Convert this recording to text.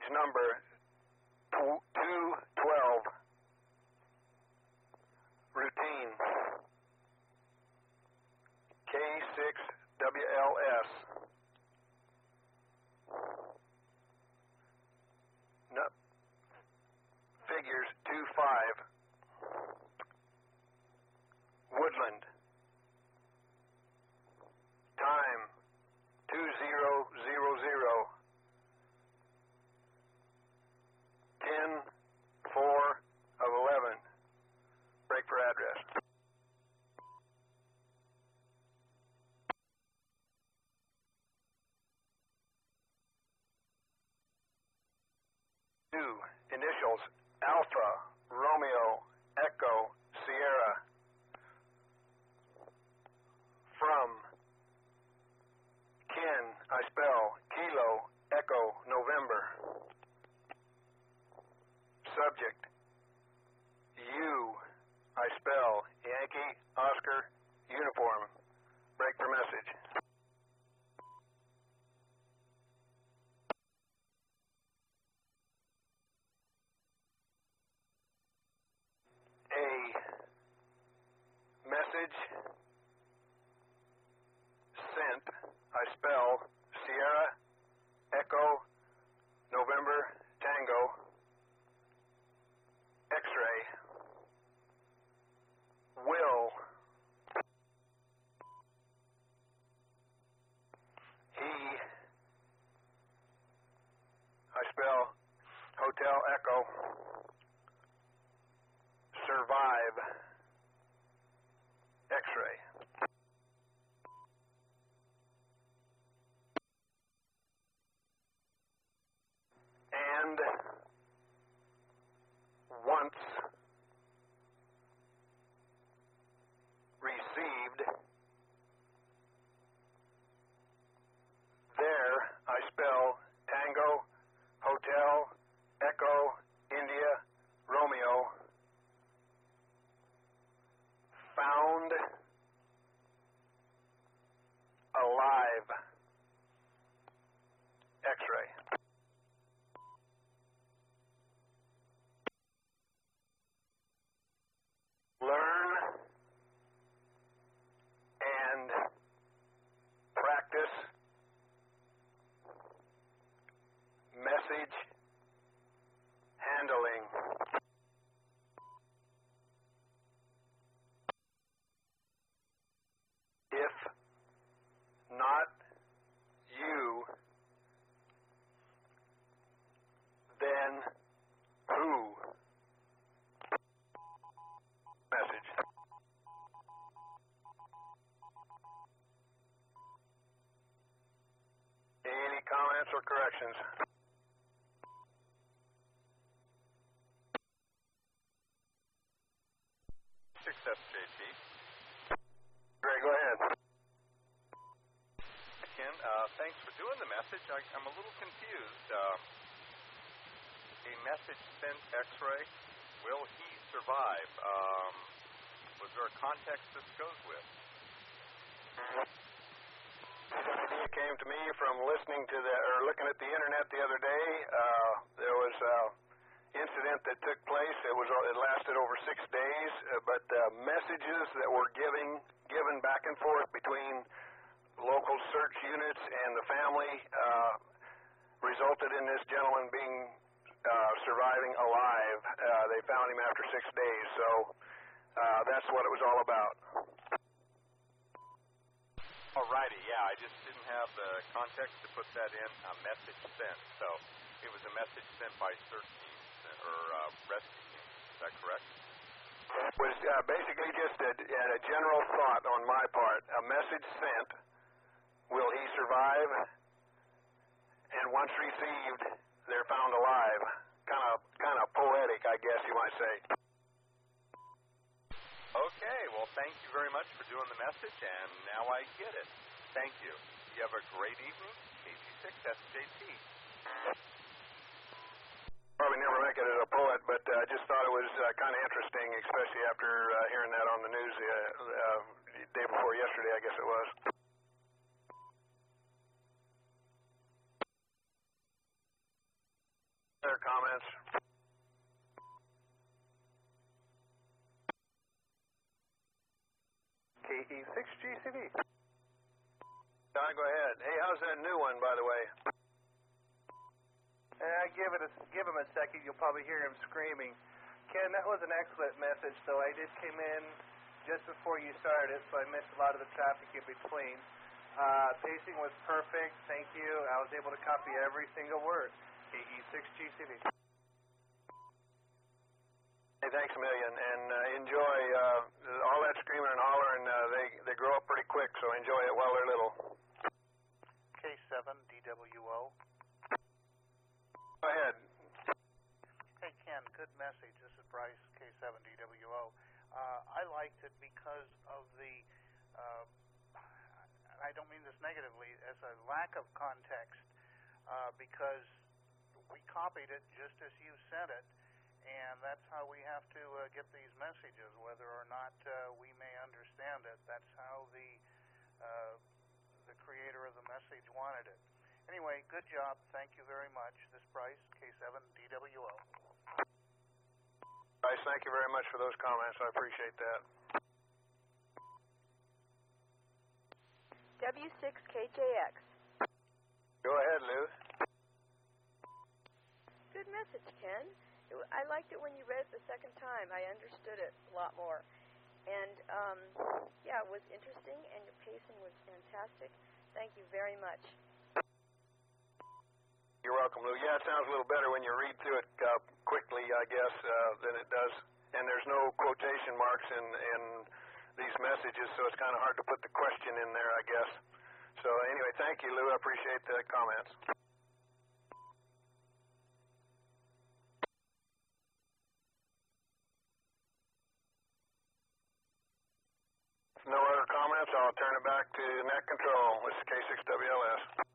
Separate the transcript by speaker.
Speaker 1: number 212, routine, K6WLS. No, figures 25, Woodland, time 2000, 10/4/11. Break for address. Two, initials Alpha, Romeo, Echo, Sierra. From, Ken, I spell Kilo, Echo, November. Subject, you, I spell Yankee, Oscar, uniform. Break for message. A message sent, I spell Sierra, Echo, November, Tango, X-ray, will, he, I spell Hotel Echo, survive, X-ray. And once received, there, I spell Tango, Hotel, Echo, India, Romeo, found alive, X-ray. Learn and practice message handling. If not you, then who? Message. Any comments or corrections?
Speaker 2: Success, JT.
Speaker 1: Great, go ahead.
Speaker 2: Ken, thanks for doing the message. I'm a little confused. A message sent X-ray. Will he survive? Was there a context this goes with?
Speaker 1: This idea came to me from listening to looking at the internet the other day. There was an incident that took place. It lasted over 6 days, but messages that were given back and forth between local search units and the family resulted in this gentleman being surviving alive. They found him after 6 days, so that's what it was all about.
Speaker 2: Alrighty, yeah, I just didn't have the context to put that in. A message sent, so it was a message sent by search teams or rescue teams. Is that correct?
Speaker 1: It was basically just a general thought on my part. A message sent, will he survive? And once received, they're found alive. Kind of poetic, I guess you might say.
Speaker 2: Okay, well, thank you very much for doing the message, and now I get it. Thank you. You have a great evening. KG6 SJT.
Speaker 1: Probably never make it as a poet, but I just thought it was kind of interesting, especially after hearing that on the news the day before yesterday, I guess it was. their comments.
Speaker 3: KE6GCV.
Speaker 1: Go ahead. Hey, how's that new one, by the way?
Speaker 3: Give him a second. You'll probably hear him screaming. Ken, that was an excellent message, though. I did come in just before you started, so I missed a lot of the traffic in between. Pacing was perfect. Thank you. I was able to copy every single word. KE6GCV.
Speaker 1: Hey, thanks a million, and enjoy all that screaming and hollering. They grow up pretty quick, so enjoy it while they're little.
Speaker 3: K7DWO.
Speaker 1: Go ahead.
Speaker 3: Hey, Ken, good message. This is Bryce, K7DWO. I liked it because of the, I don't mean this negatively, as a lack of context, because we copied it just as you sent it, and that's how we have to get these messages, whether or not we may understand it. That's how the creator of the message wanted it. Anyway, good job. Thank you very much. This is Bryce, K7DWO.
Speaker 1: Bryce, thank you very much for those comments. I appreciate that.
Speaker 4: W6KJX.
Speaker 1: Go ahead, Lou.
Speaker 4: Good message, Ken. I liked it when you read it the second time. I understood it a lot more. And, yeah, it was interesting, and your pacing was fantastic. Thank you very much.
Speaker 1: You're welcome, Lou. Yeah, it sounds a little better when you read through it quickly, I guess, than it does. And there's no quotation marks in these messages, so it's kind of hard to put the question in there, I guess. So anyway, thank you, Lou. I appreciate the comments. If no other comments, I'll turn it back to Net Control. This is K6WLS.